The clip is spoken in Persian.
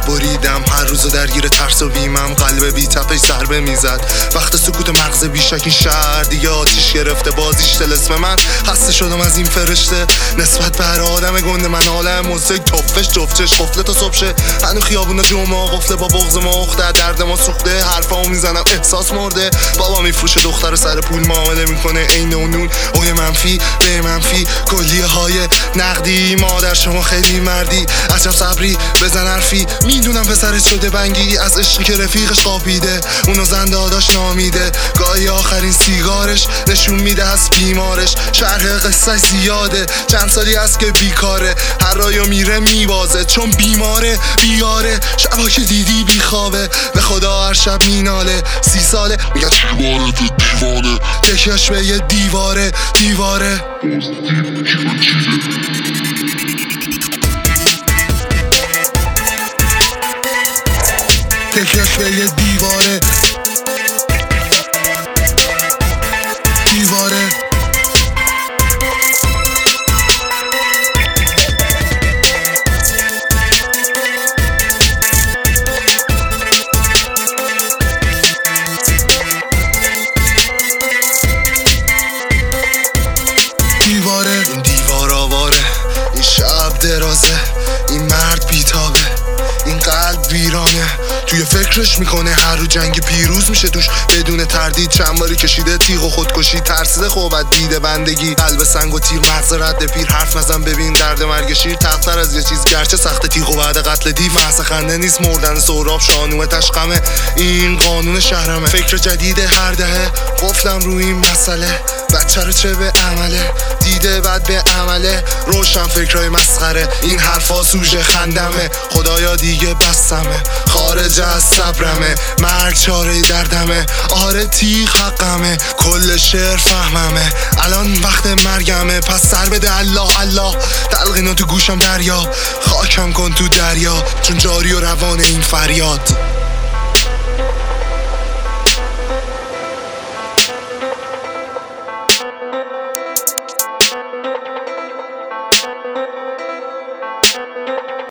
بریدم هر روزو درگیر ترس و بیمم، قلب بی تپش ضربه میزد. وقت سکوت مغز بیشک این شهر دیگه آتیش گرفته، بازیش طلسم من. خسته شدم از این فرشته نسبت به هر آدم گنده. من عالم موزیک تفش جفتش قفله تا صبح شه. هنو خیابونا جمعه قفله با بغض ما اخته، درد ما سوخته. حرفامو میزنم احساس مرده. بابا میفروشه دختر سر پول معامله میکنه عین اونون. اوی منفی به منفی کلیه های نقدی. مادر شما خیلی مردی عجب صبری بزن حرفی. میدونم پسرت شده بنگی از عشقی که رفیقش قاپیده، اونو زن داداش نامیده. گاهی آخرین سیگارش نشون میده از بیمارش. شرح قصه زیاده چند سالی است که بیکاره. هر رایا میره میبازه چون بیماره بیاره. شبا که دیدی بیخوابه به خدا هر شب میناله. 30 ساله میگه چی باره تو دیوانه. تکیاش به یه دیواره دیواره. تکیاش به یه دیواره دیواره. این دیوار آواره، این شب درازه، این مرد بیتابه، این قلب ویرانه. توی فکرش میکنه هر رو جنگ پیروز میشه توش بدون تردید. چند باری کشیده تیغ و خودکشی، ترسیده خوبت دیده بندگی. قلب سنگ و تیر مغز رد پیر، حرف نزن ببین درد مرگ شیر. تختر از یه چیز گرچه سخت تیغ و بعد قتل دیو. محض خنده نیست مردن سهراب شانوه تشقمه. این قانون شهرمه فکر جدید هر دهه. قفلم روی این مسئله بچه رو چه به عمله. دیده بعد به عمله روشن فکرهای مسخره. این حرفا سوژه خندمه خدایا دیگه بسمه. خارج از صبرمه مرگ چاره دردمه. آره تیغ حقمه کل شعر فهممه. الان وقت مرگمه پس سر بده الله الله. تلقینا تو گوشم دریا خاکم کن تو دریا چون جاری و روان این فریاد.